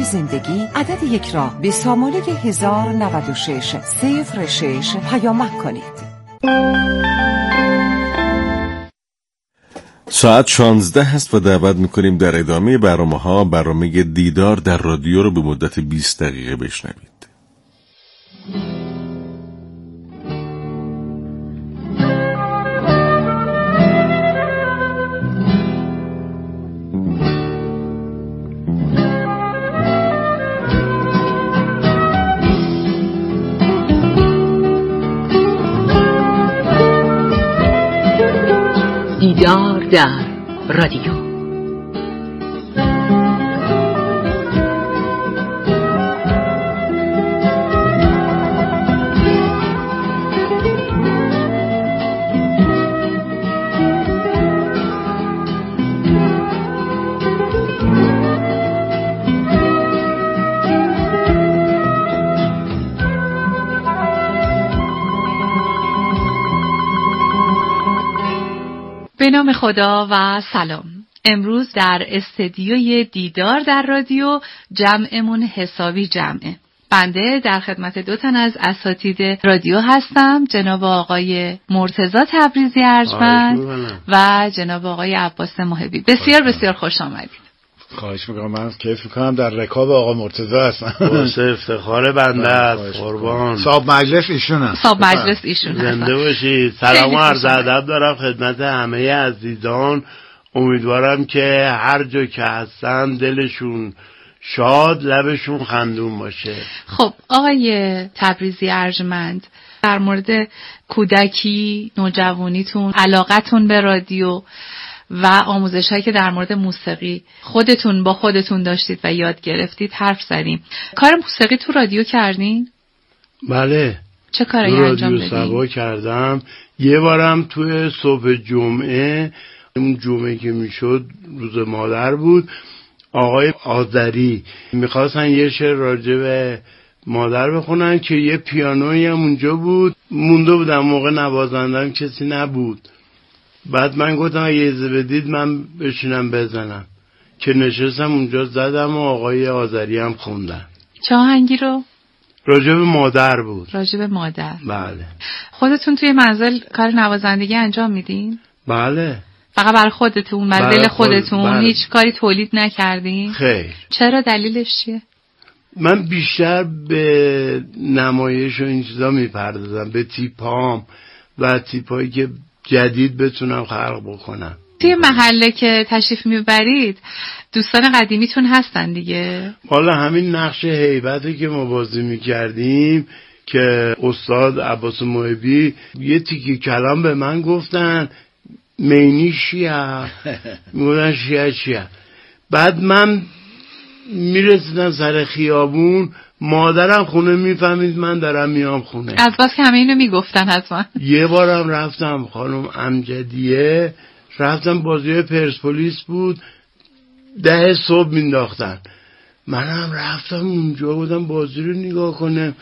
زندگی عدد 1 را به سامانه 1096 06 پیامک کنید. ساعت 16 هست و دعوت میکنیم در ادامه برنامه دیدار در رادیو رو به مدت 20 دقیقه بشنوید. دیدار در رادیو. به نام خدا و سلام. امروز در استدیوی دیدار در رادیو جمعمون حسابی جمعه. بنده در خدمت 2 تن از اساتید رادیو هستم، جناب آقای مرتضی تبریزی ارجمند و جناب آقای عباس محبی. بسیار بسیار خوش آمدید. خواهش میکنم. من کیف میکنم در رکاب آقا مرتضی هستم. واسه افتخار بنده است. قربان. صاحب مجلس ایشون. صاحب مجلس ایشون. زنده باشید. سلام و عرض ادب دارم خدمت همه عزیزان. امیدوارم که هر جا که هستن دلشون شاد، لبشون خندون باشه. خب آقای تبریزی ارجمند، در مورد کودکی، نوجوانیتون، علاقتون به رادیو و آموزش‌هایی که در مورد موسیقی خودتون با خودتون داشتید و یاد گرفتید حرف زدیم. کار موسیقی تو رادیو کردین؟ بله. چه کاری انجام دادین؟ رادیو سبا کردم. یه بارم توی صبح جمعه، اون جمعه که میشد روز مادر بود، آقای آذری میخواستن یه شعر راجع به مادر بخونن که یه پیانویی هم اونجا بود. مونده بودم، موقع نوازندم کسی نبود. بعد من گفتم اگه اجازه بدید من بشینم بزنم، که نشستم اونجا زدم و آقای آذری هم خوندن. چه آهنگی رو؟ راجع به مادر بود. راجع به مادر. بله. خودتون توی منزل کار نوازندگی انجام میدین؟ بله. فقط برای خودتون، برای دل خودتون؟ بله. هیچ کاری تولید نکردین؟ خیر. چرا؟ دلیلش چیه؟ من بیشتر به نمایش و این چیزا میپردازم، به تیپام و تیپایی که جدید بتونم خلق بکنم. توی محله که تشریف میبرید دوستان قدیمیتون هستن دیگه؟ والا همین نقش هیبتی که ما بازی میکردیم که استاد عباس محبی یه تیکی کلام به من گفتن، مینی شیعه، میگفتن شیعه. بعد من میرسیدم سر خیابون، مادرم خونه میفهمید من دارم میام خونه. از بس که همه اینو میگفتن حتما. یه بارم رفتم خانم امجدیه، رفتم بازی پرسپولیس بود، 10 صبح مینداختن، منم رفتم اونجا بودم بازی رو نگاه کنم.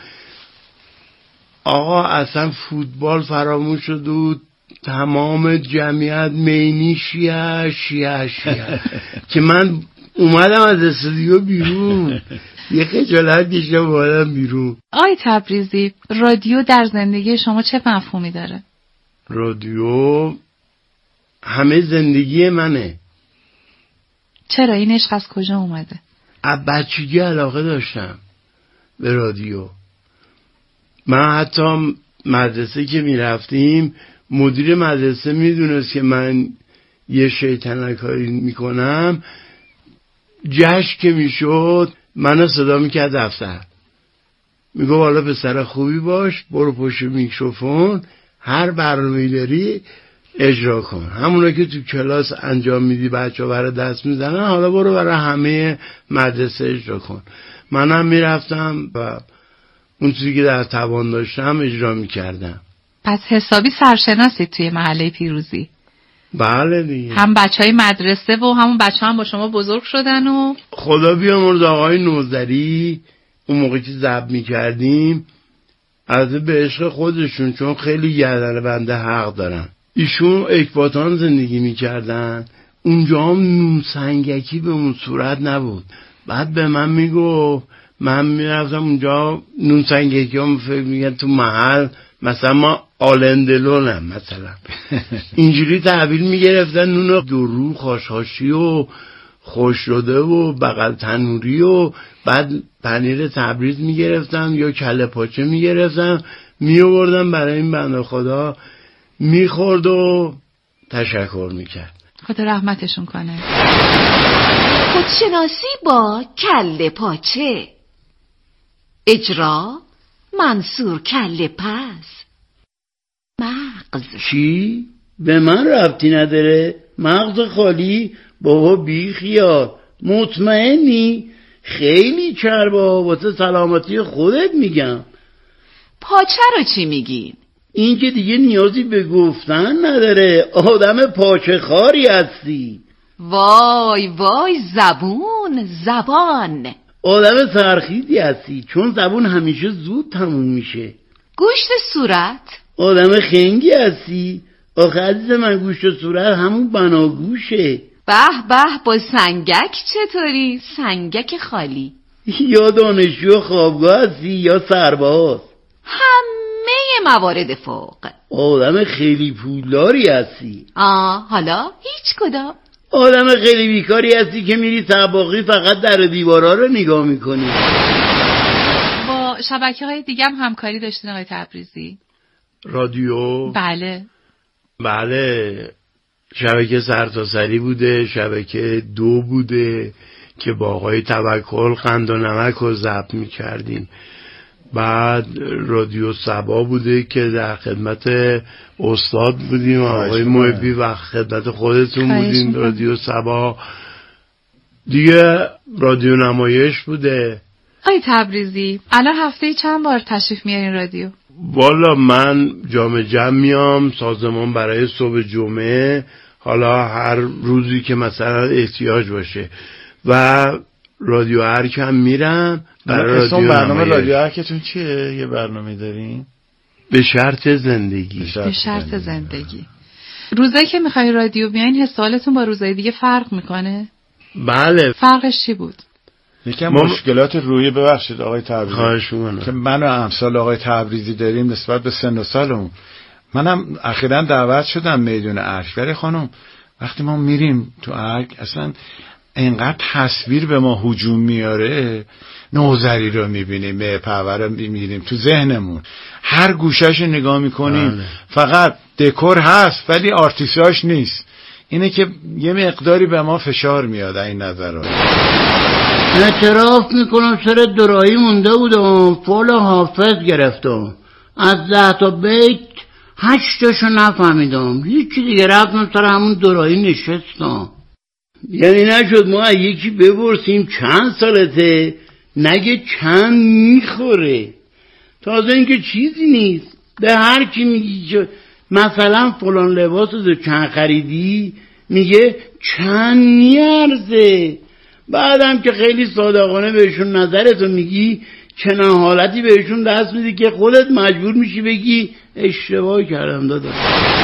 آقا اصلا فوتبال فراموش شد و تمام جمعیت مینی شیعه که من اومدم از استودیو بیرون، یه خجالت کشیدم اومدم بیرون. آقای تبریزی، رادیو در زندگی شما چه مفهومی داره؟ رادیو همه زندگی منه. چرا؟ این عشق از کجا اومده؟ از بچگی علاقه داشتم به رادیو. من حتی مدرسه که میرفتیم مدیر مدرسه میدونست که من یه شیطنت‌کاری میکنم، جشن که میشد منو صدا میکرد دفتر، میگو والا پسر خوبی باش، برو پشت میکروفون، هر برنامه‌ای داری اجرا کن، همونا که تو کلاس انجام میدی بچه‌ها برای دست میزنن، حالا برو برای همه مدرسه اجرا کن. منم میرفتم و اون چیزی که در توان داشتم اجرا میکردم. پس حسابی سرشناسید توی محله پیروزی؟ بله دیگه. هم بچهای مدرسه و همون بچه هم با شما بزرگ شدن و خدا بیامرز آقای نوذری، اون موقع که ضبط میکردیم از به عشق خودشون، چون خیلی گردن بنده حق دارن، ایشون اکباتان زندگی میکردن، اونجا هم نون سنگکی به اون صورت نبود، بعد به من میگو من میرفتم اونجا نون سنگکی هم فکر میگن تو محل مثلا ما آلندلونم مثلا اینجوری تحویل میگرفتن نون درو خاشخاشی و خوش شده و بغل تنوری و بعد پنیر تبریز میگرفتم یا کله پاچه میگرفتم میآوردم برای این بنده خدا میخورد و تشکر میکرد. خدا رحمتشون کنه. خودشناسی با کله پاچه. اجرا منصور کله پس. مغز. چی؟ به من ربطی نداره؟ مغز خالی؟ بابا بی خیال. مطمئنی؟ خیلی چربا واسه سلامتی خودت میگم. پاچه رو چی میگین؟ این که دیگه نیازی به گفتن نداره. آدم پاچه خاری هستی. وای وای زبان. آدم سرخیزی هستی چون زبون همیشه زود تموم میشه. گوشت صورت. آدم خنگی هستی. آخه عزیز من گوشت صورت همون بناگوشه. به به با سنگک چطوری؟ سنگک خالی. یا دانشجو خوابگاه هستی یا سرباز. همه موارد فوق. آدم خیلی پولداری هستی. حالا هیچ کدام. آدم خیلی بیکاری هستی که میری سباقی فقط در دیوارا رو نگاه میکنی. با شبکه‌های دیگه هم همکاری داشتین آقای تبریزی؟ رادیو؟ بله شبکه سرتاسری بوده، شبکه 2 بوده که با آقای توکل قند و نمک رو ضبط میکردیم. بعد رادیو سبا بوده که در خدمت استاد بودیم، آقای محبی و خدمت خودتون بودیم. رادیو سبا دیگه رادیو نمایش بوده. آقای تبریزی الان هفته چند بار تشریف میارین رادیو؟ والا من جمع میام سازمان برای صبح جمعه، حالا هر روزی که مثلا احتیاج باشه، و رادیو ارک هم میرم. برای برنامه رادیو ارکتون چیه؟ یه برنامه دارین؟ به شرط زندگی. به شرط زندگی. روزایی که میخوای رادیو بیاین حسالتون با روزای دیگه فرق میکنه؟ بله. فرقش چی بود؟ یکم مشکلات روحی، ببخشید آقای تبریزی، خواهش می‌کنم، که من و امثال آقای تبریزی داریم نسبت به سن و سالمون. منم اخیراً دعوت شدم میدون ارک، ولی خانم وقتی ما میریم تو ارک اصلا اینقدر تصویر به ما هجوم میاره. نوذری رو میبینیم، مه‌پرور رو میبینیم تو ذهنمون، هر گوشه‌ش رو نگاه میکنیم. فقط دکور هست ولی آرتیستاش نیست. اینه که یه مقداری به ما فشار میاد این نظرات. اعتراف میکنم سر درایی مونده بودم، فول حافظ گرفتم، از 10 تا بیت 8 تاشو نفهمیدم، هیچی دیگه رفتم سر همون درایی نشستم. یعنی نشد ما یکی بپرسیم چند سالته نگه چند میخوره. تازه اینکه چیزی نیست، به هر کی میگی مثلا فلان لباسو چند خریدی میگه چند میارزه. بعدم که خیلی صادقانه بهشون نظرتو میگی چنان حالتی بهشون دست میدی که خودت مجبور میشی بگی اشتباه کردم داداش.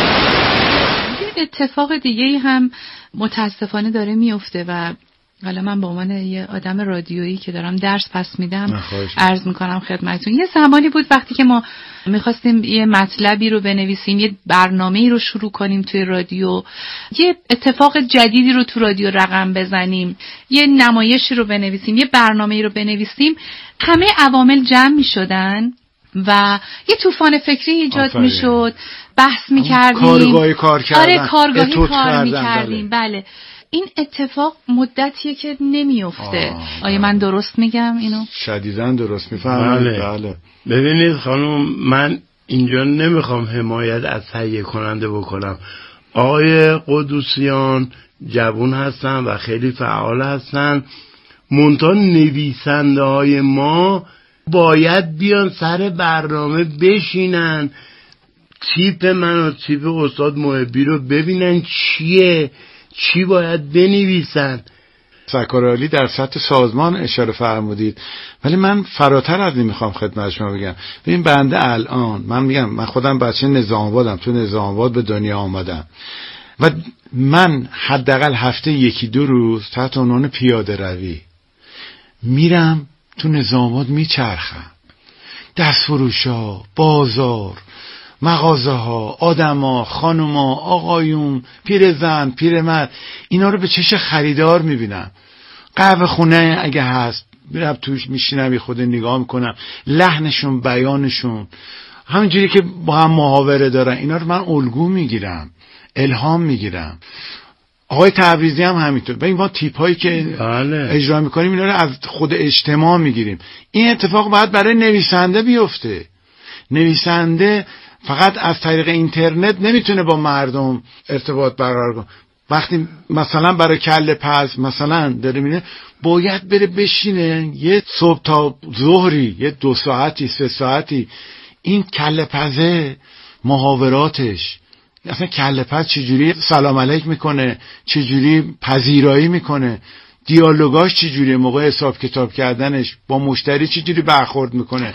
اتفاق دیگه هم متاسفانه داره میفته و حالا من به عنوان یه آدم رادیویی که دارم درس پس میدم عرض میکنم خدمتتون. یه زمانی بود وقتی که ما میخواستیم یه مطلبی رو بنویسیم، یه برنامه‌ای رو شروع کنیم توی رادیو، یه اتفاق جدیدی رو تو رادیو رقم بزنیم، یه نمایشی رو بنویسیم، یه برنامه‌ای رو بنویسیم، همه عوامل جمع میشدن و یه طوفان فکری ایجاد میشد، بحث میکردیم، کارگاهی کار کردن. کارگاهی کار میکردیم. بله این اتفاق مدتیه که نمیفته. آیا من درست میگم اینو؟ شدیداً درست میفهمم. بله. ببینید خانم، من اینجا نمیخوام حمایت از تهیه کننده بکنم. آقای قدوسیان جوان هستن و خیلی فعال هستن، منتها نویسنده های ما باید بیان سر برنامه بشینن، تیپ من و تیپ استاد محبی رو ببینن چیه، چی باید بنویسن. سرکار عالی در سطح سازمان اشاره فرمودید، ولی من فراتر از این میخوام خدمت شما بگم. ببین بنده الان من میگم من خودم بچه نظام آبادم، تو نظام آباد به دنیا آمدم و من حداقل هفته 1-2 روز تحت عنوان پیاده روی میرم تو نظامات میچرخم، دستفروشا، بازار، مغازه ها، آدما، خانوما، آقایون، پیرزن، پیرمرد، اینا رو به چشم خریدار میبینم. قهوه خونه اگه هست میرم توش میشینم یه خود نگاه میکنم، لحنشون، بیانشون، همینجوری که با هم محاوره دارن، اینا رو من الگو میگیرم، الهام میگیرم. آقای تبریزی هم همینطور. ببین ما تیپ هایی که اجرا میکنیم اینا رو از خود اجتماع میگیریم. این اتفاق باید برای نویسنده بیفته. نویسنده فقط از طریق اینترنت نمیتونه با مردم ارتباط برقرار کنه. وقتی مثلا برای کله پز مثلا داره میره، باید بره بشینه یه صبح تا ظهری، یه 2 ساعتی 3 ساعتی این کله پزه، محاوراتش، اصلا کله پز چجوری سلام علیک میکنه، چجوری پذیرایی میکنه، دیالوگاش چجوری، موقع حساب کتاب کردنش با مشتری چجوری برخورد میکنه،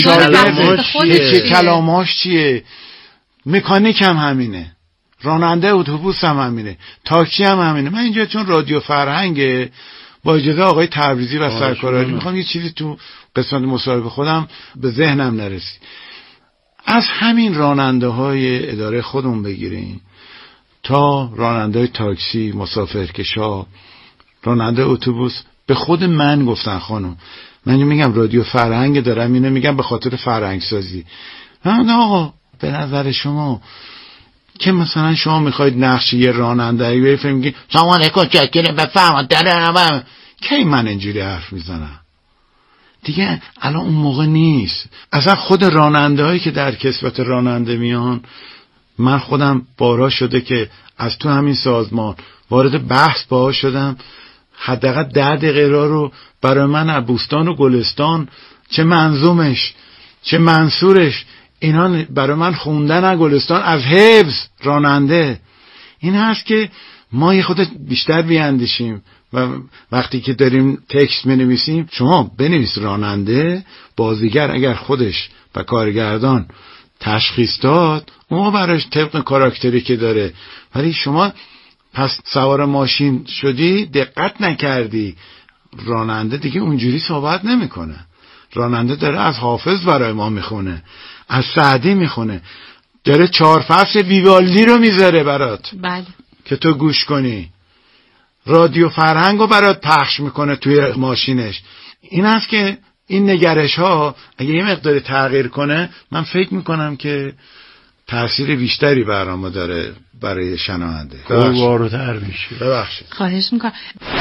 کلاماش چیه. مکانیک هم همینه، راننده اتوبوس هم همینه، تاکسی هم همینه. من اینجا چون رادیو فرهنگه، با اجازه آقای تبریزی و سرکارعلی میخوام یه چیزی تو قسمت مصاحبه خودم به ذهنم نرسید. از همین راننده های اداره خودمون بگیریم تا راننده های تاکسی، مسافرکشا، راننده اتوبوس، به خود من گفتن خانم، من میگم رادیو فرهنگ دارم اینو میگم به خاطر فرهنگ سازی. من آقا به نظر شما که مثلا شما میخواید نقش یه راننده بفهمید میگی سلام علیکم چکرم بفرمایید درم، کی من اینجوری حرف میزنم دیگه؟ الان اون موقع نیست. اصلا خود راننده هایی که در کسوت راننده میان، من خودم بارها شده که از تو همین سازمان وارد بحث باها شدم، حداقل 10 دقیقه رو برای من از بوستان و گلستان، چه منظومش چه منصورش، اینا برای من خوندن از گلستان از حفظ راننده. این هست که ما یه خود بیشتر بیاندیشیم و وقتی که داریم تکست می‌نویسیم، شما بنویس راننده، بازیگر اگر خودش و کارگردان تشخیص داد اون براش طبق کاراکتری که داره، ولی شما پس سوار ماشین شدی دقت نکردی، راننده دیگه اونجوری صحبت نمیکنه. راننده داره از حافظ برای ما میخونه، از سعدی میخونه، داره 4 فصل ویوالدی رو میذاره برات، بله، که تو گوش کنی. رادیو فرهنگ رو برات پخش میکنه توی ماشینش. این است که این نگرش ها اگه یه مقدار تغییر کنه، من فکر میکنم که تأثیر بیشتری برنامه داره برای شنونده. قوارتر میشه. ببخشید. خواهش میکنم.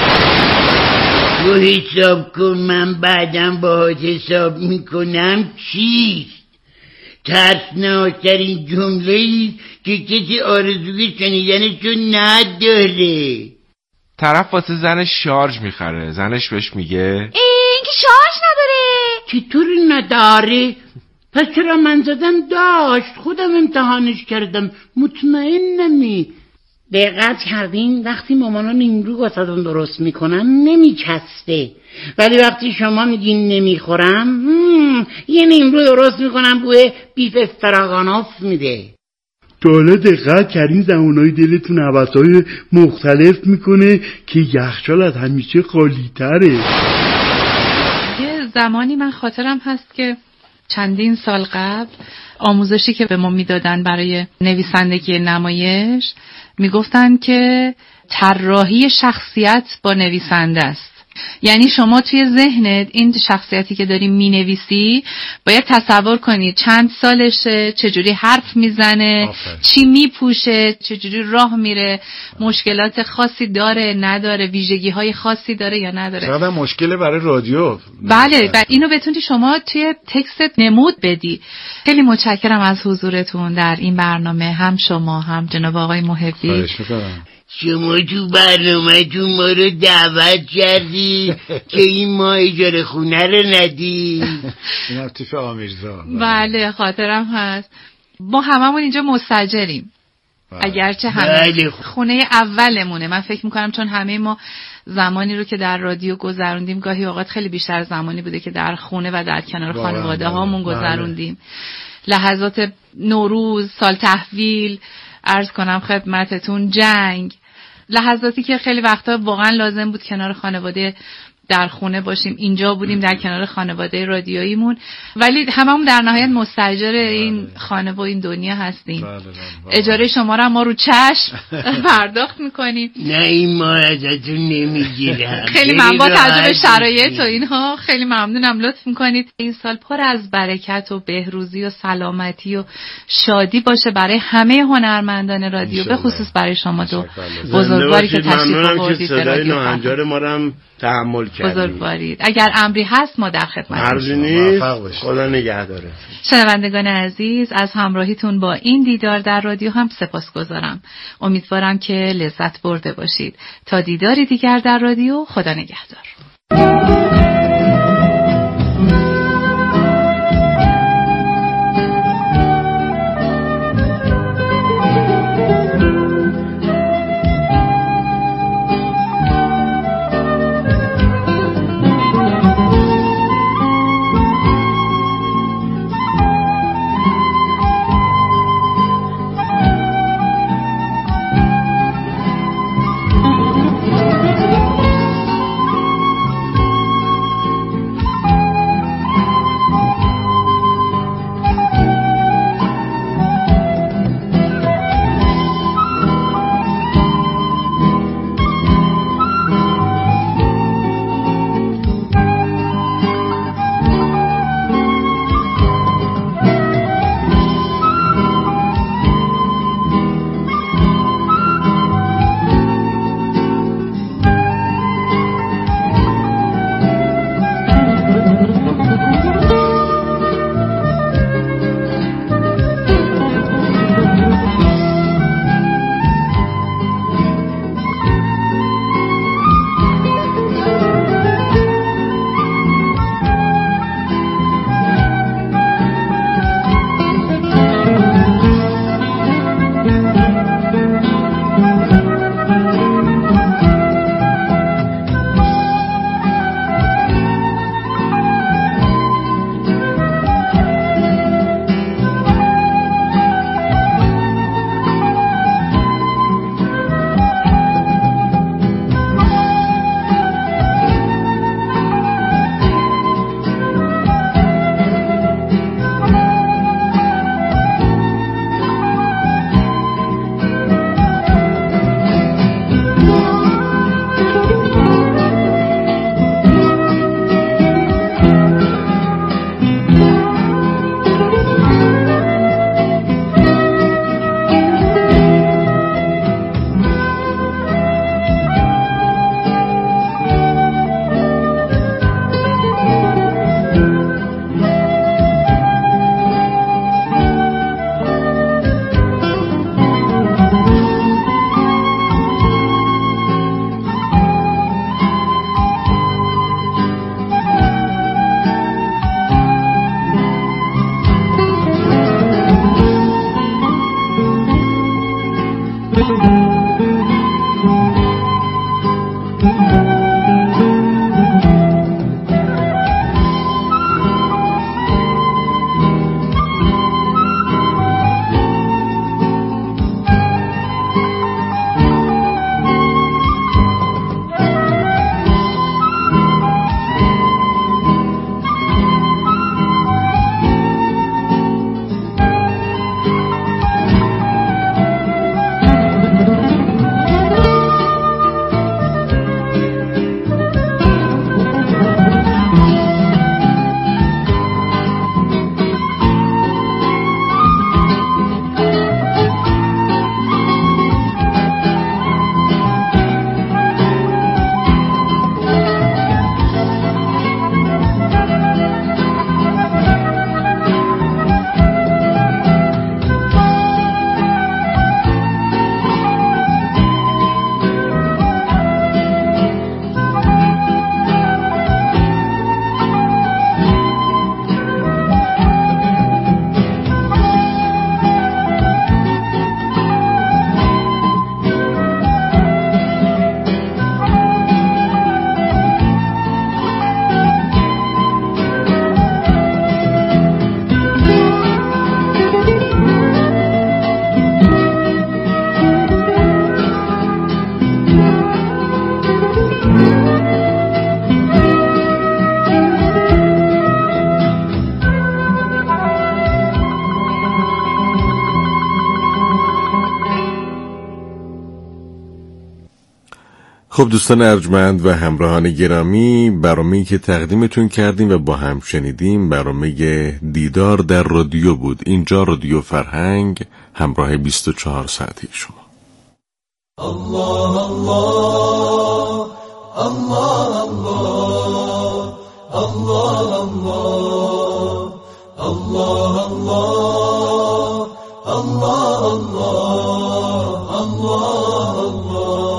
تو حساب کن، من بعدم باهات حساب میکنم. چیست ترسناکترین جمله‌ای که کسی آرزوی شنیدنشو نداره؟ طرف واسه زنش شارژ میخره، زنش بهش میگه این که شارژ نداره. چطور نداره؟ پس چرا من زدم داشت، خودم امتحانش کردم، مطمئنمی. دقت کردین وقتی مامانا نیمرو واسه‌تون درست میکنن نمیچسته، ولی وقتی شما میگین نمیخورم، یه نیمرو درست میکنم بوی بیف استراگانوف میده. تا حالا دقت کردین زمانهای دلتون حوضهای مختلف میکنه که یخچال از همیشه خالی تره. یه زمانی من خاطرم هست که چندین سال قبل آموزشی که به ما میدادن برای نویسندگی نمایش، میگفتن که طراحی شخصیت با نویسنده است. یعنی شما توی ذهنت این شخصیتی که داری مینویسی باید تصور کنی چند سالشه، چجوری حرف میزنه، چی میپوشه، چجوری راه میره، مشکلات خاصی داره نداره، ویژگی های خاصی داره یا نداره. چقدر مشکله برای رادیو. بله، و اینو بتونی شما توی تکست نمود بدی. خیلی متشکرم از حضورتون در این برنامه، هم شما هم جناب آقای محبی. خواهش میکنم. شما تو برنامه‌تون ما رو دعوت کردی که این ما اجاره خونه رو ندی. این عطیف آمیرزا. بله خاطرم هست. ما هممون اینجا مستاجریم، اگرچه همه خونه اولمونه. من فکر میکنم چون همه ما زمانی رو که در رادیو گذروندیم گاهی اوقات خیلی بیشتر زمانی بوده که در خونه و در کنار خانواده هامون گذروندیم. لحظات نوروز، سال تحویل، عرض کنم خدمتتون، جنگ، لحظاتی که خیلی وقتا واقعا لازم بود کنار خانواده در خونه باشیم، اینجا بودیم در کنار خانواده رادیوییمون، ولی هممون در نهایت مستاجر این خانه و این دنیا هستیم. اجاره شما رو ما رو چشم پرداخت میکنیم. نه این ما ازتون نمیگیرم. خیلی ممنون، با توجه به شرایط و اینها خیلی ممنونم، لطف میکنید. این سال پر از برکت و بهروزی و سلامتی و شادی باشه برای همه هنرمندان رادیو، به خصوص برای شما دو بزرگواری که تشریف آوردید به رادیو هنجار ما رو هم تحمل کردید. بزرگوارید. اگر امری هست ما در خدمت هستیم. خدا نگهداره. شنوندگان عزیز، از همراهیتون با این دیدار در رادیو هم سپاسگزارم. امیدوارم که لذت برده باشید. تا دیداری دیگر در رادیو، خدا نگهدار. خب دوستان ارجمند و همراهان گرامی، برنامه‌ای که تقدیمتون کردیم و با هم شنیدیم برنامه دیدار در رادیو بود. اینجا رادیو فرهنگ، همراه 24 ساعتی شما. الله الله الله الله الله الله الله الله الله.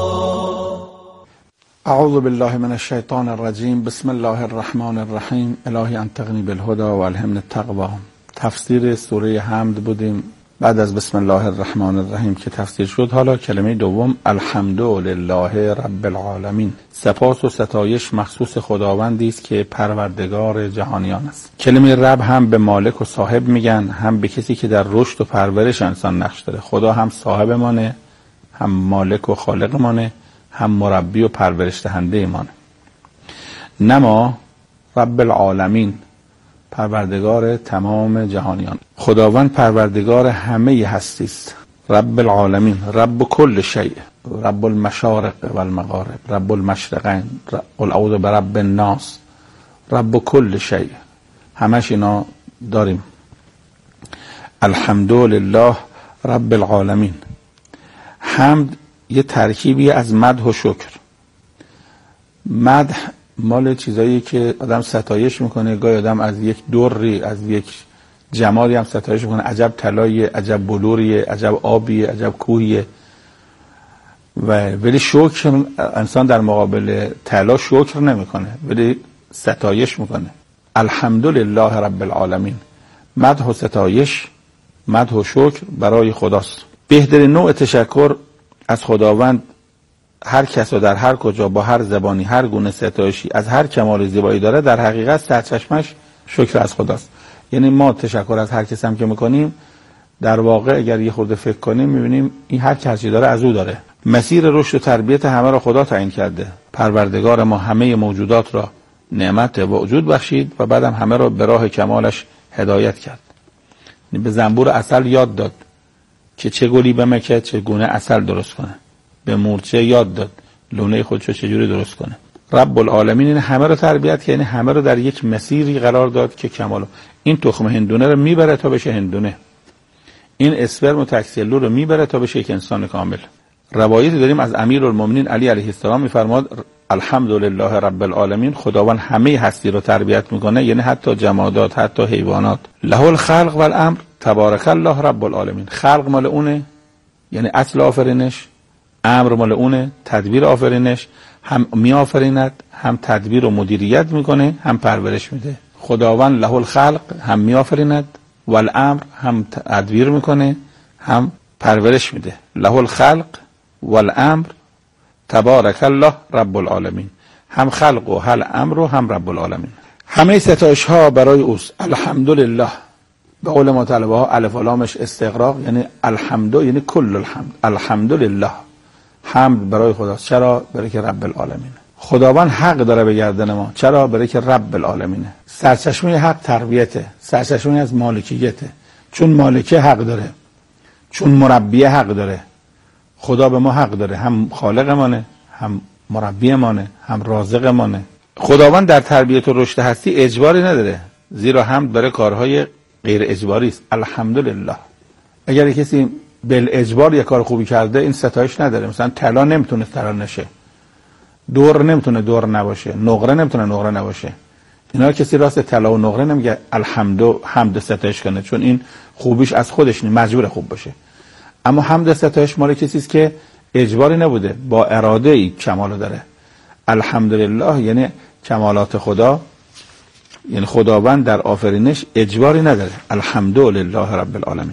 اعوذ بالله من الشیطان الرجیم. بسم الله الرحمن الرحیم. الهی انطقنی بالهدى و الهمنی التقوی. تفسیر سوره حمد بودیم. بعد از بسم الله الرحمن الرحیم که تفسیر شد، حالا کلمه دوم الحمدلله رب العالمین. سپاس و ستایش مخصوص خداوندی است که پروردگار جهانیان است. کلمه رب هم به مالک و صاحب میگن، هم به کسی که در رشد و پرورش انسان نقش داره. خدا هم صاحب مانه، هم مالک و خالق مانه، هم مربی و پرورش دهنده مانه. نما رب العالمین، پروردگار تمام جهانیان. خداوند پروردگار همه هستی است. رب العالمین، رب کل شیء، رب المشارق و المغارب، رب المشرقین، قل اعوذ برب الناس، رب کل شیء. همش اینا داریم. الحمدلله رب العالمین. حمد یه ترکیبی از مدح و شکر. مدح مال چیزایی که آدم ستایش میکنه، گاهی آدم از یک دری، از یک جمالی هم ستایش میکنه، عجب طلاییه، عجب بلوریه، عجب آبیه، عجب کوهیه. ولی شکر، انسان در مقابل طلا شکر نمیکنه ولی ستایش میکنه. الحمدلله رب العالمین. مدح و ستایش، مدح و شکر برای خداست. بهترین نوع تشکر از خداوند، هر کس و در هر کجا با هر زبانی هر گونه ستایشی از هر کمال زیبایی داره، در حقیقت سرچشمش شکر از خداست. یعنی ما تشکر از هر کس هم که میکنیم، در واقع اگر یه خورده فکر کنیم میبینیم این هر کسی داره از او داره. مسیر رشد و تربیت همه را خدا تعیین کرده. پروردگار ما همه موجودات را نعمت و وجود بخشید و بعدم همه را به راه کمالش هدایت کرد. به زنبور عسل یاد داد که چه گلی بمکه چه گونه عسل درست کنه. به مورچه یاد داد لونه خودشو چجوری درست کنه. رب العالمین این همه رو تربیت که، یعنی همه رو در یک مسیری قرار داد که کمالو. این تخم هندونه رو میبره تا بشه هندونه، این اسپرم و تکسلو رو میبره تا بشه یک انسان کامل. روایتی داریم از امیرالمومنین علی علیه السلام میفرماد الحمدلله رب العالمین. خداوند همه هستی رو تربیت میکنه، یعنی حتی جمادات، حتی حیوانات. له الخلق والامر تبارک الله رب العالمین. خلق مال اونه، یعنی اصل آفرینش. امر مال اونه، تدبیر آفرینش. هم می آفریند، هم تدبیر و مدیریت میکنه، هم پرورش میده. خداوند له الخلق، هم می آفریند، والامر، هم تدبیر میکنه، هم پرورش میده. له الخلق والامر تبارک الله رب العالمین. هم خلق و هم امر و هم رب العالمین. همه ستایش ها برای اوست. الحمدلله، به قول مطلبه ها الف و لامش استغراق، یعنی الحمد یعنی کل الحمد. الحمدلله، حمد برای خداست. چرا؟ برای که رب العالمینه. خداوند حق داره به گردن ما. چرا؟ برای که رب العالمینه. سرچشمه حق تربیته، سرچشمه از مالکیته. چون مالکه حق داره، چون مربی حق داره. خدا به ما حق داره، هم خالق مانه، هم مربی مانه، هم رازق مانه. خداوند در تربیت و رشد هستی اجباری نداره، زیرا حمد برای کارهای غیر اجباری است. الحمدلله. اگر کسی بل اجبار یک کار خوبی کرده، این ستایش نداره. مثلا طلا نمیتونه طلا نشه، دور نمیتونه دور نباشه، نقره نمیتونه نقره نباشه. اینا کسی راست طلا و نقره نمیگه حمد ستایش کنه، چون این خوبیش از خودش نیست، مجبور خوب باشه. اما حمد ستایش مال کسی است که اجباری نبوده، با اراده ای کمالو داره. الحمدلله یعنی کمالات خدا، یعنی خداوند در آفرینش اجباری نداره. الحمدلله رب العالمین.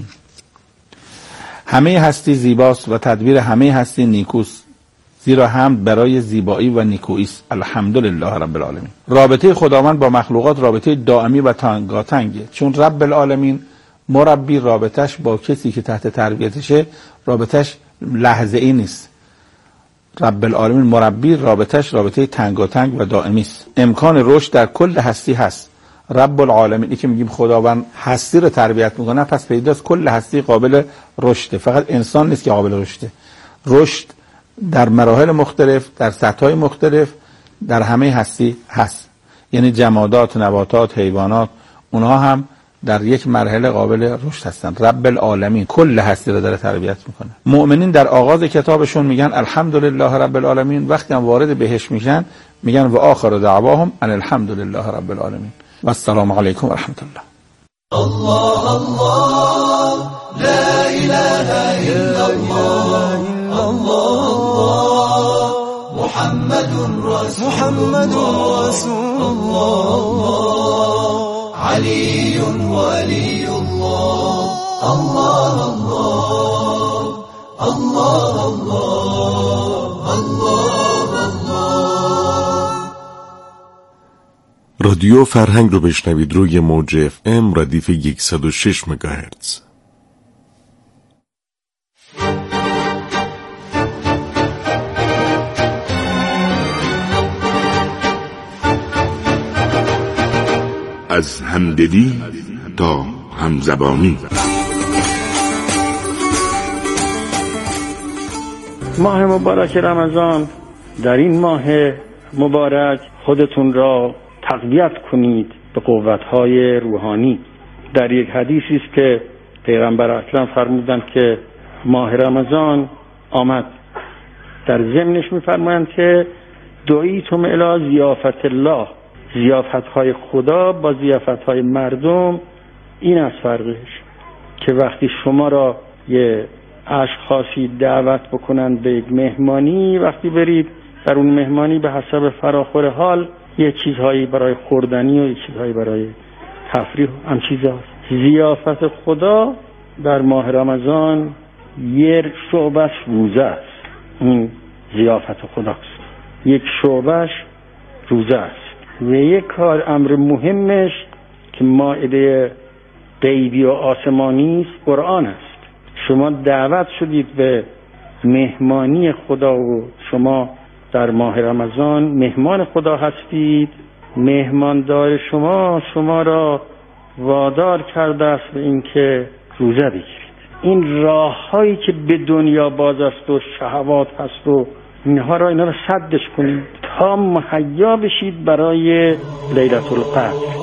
همه هستی زیباست و تدبیر همه هستی نیکوست، زیرا حمد برای زیبایی و نیکویی است. الحمدلله رب العالمین. رابطه خداوند با مخلوقات رابطه دائمی و تنگاتنگه، چون رب العالمین مربی رابطش با کسی که تحت تربیتشه رابطش لحظه ای نیست. رب العالمین مربی رابطش رابطه تنگاتنگ و دائمی است. امکان رشد در کل هستی هست. رب العالمین، این که میگیم خداوند هستی رو تربیت میکنه، پس پیداست کل هستی قابل رشده، فقط انسان نیست که قابل رشده. رشد در مراحل مختلف، در سطح‌های مختلف، در همه هستی هست. یعنی جمادات، نباتات، حیوانات، اونها هم در یک مرحله قابل رشد هستند. رب العالمین کل هستی را داره تربیت میکنه. مؤمنین در آغاز کتابشون میگن الحمدلله رب العالمین، وقتی هم وارد بهش میشن میگن و آخر دعواهم ان الحمدلله رب العالمین و السلام علیکم و رحمت الله. الله الله لا اله الا الله الله محمد رسول الله علي ولي الله الله الله الله الله الله. رادیو فرهنگ رو بشنوید روی موج FM ردیف 106 مگاهرتز. از همدلی تا همزبانی. ماه مبارک رمضان، در این ماه مبارک خودتون را تقویت کنید به قوت‌های روحانی. در یک حدیثی است که پیغمبر اکرم فرمودند که ماه رمضان آمد، در ضمنش می‌فرمایند که دعیتم الی ضیافت الله، ضیافت‌های خدا با ضیافت‌های مردم این از فرقش که وقتی شما را یه اشخاصی دعوت بکنن به یک مهمانی، وقتی برید در اون مهمانی به حسب فراخور حال یه چیزهایی برای خوردنی و یه چیزهایی برای تفریح هم چیزهاست. ضیافت خدا در ماه رمضان یه شعبش روزه است. این ضیافت خداست، یک شعبش روزه است و یک کار امر مهمش که مائده غیبی و آسمانی است قرآن است. شما دعوت شدید به مهمانی خدا و شما در ماه رمضان مهمان خدا هستید. مهماندار شما را وادار کرده است به اینکه روزه بگیرید. این راه‌هایی که به دنیا باز است و شهوات هست و اینا رو سدش کنید تا مهیا بشید برای لیلة القدر.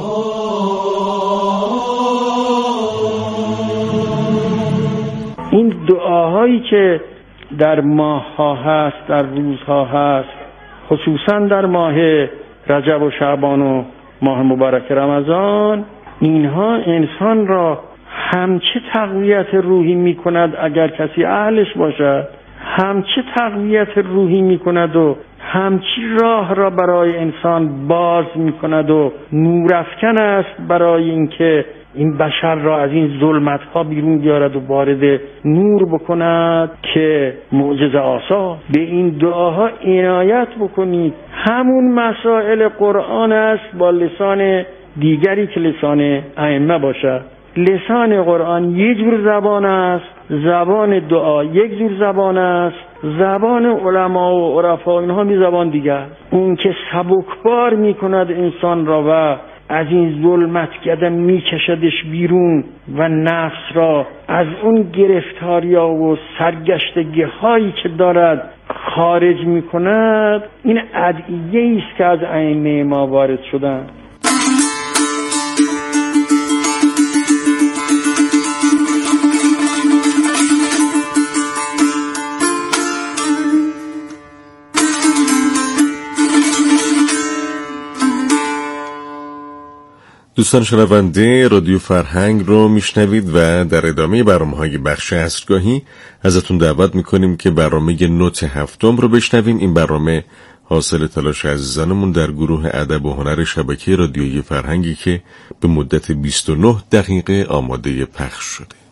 این دعاهایی که در ماه‌ها هست، در روزها هست، خصوصا در ماه رجب و شعبان و ماه مبارک رمضان، اینها انسان را همچه تقویت روحی می کند اگر کسی اهلش باشد، همچه تقویت روحی می کند و همچی راه را برای انسان باز می کند و نورافکن است برای اینکه این بشر را از این ظلمت ها بیرون بیارد و وارد نور بکند که معجزه آسا. به این دعاها عنایت بکنید. همون مسائل قرآن است با لسان دیگری که لسان ائمه باشد. لسان قرآن یک جور زبان است، زبان دعا یک جور زبان است، زبان علما و عرفا اینها می زبان دیگر. اون که سبکبار می کند انسان را و از این ظلمتگده می کشدش بیرون و نفس را از اون گرفتاریا و سرگشتگی هایی که دارد خارج می کند. این ادعیه است که از ائمه ما وارد شدند. دوستان شنونده، رادیو فرهنگ رو میشنوید و در ادامه برنامه‌های بخش عصرگاهی ازتون دعوت میکنیم که برنامه نوت هفتم رو بشنویم. این برنامه حاصل تلاش عزیزانمون در گروه ادب و هنر شبکه رادیوی فرهنگی که به مدت 29 دقیقه آماده پخش شده.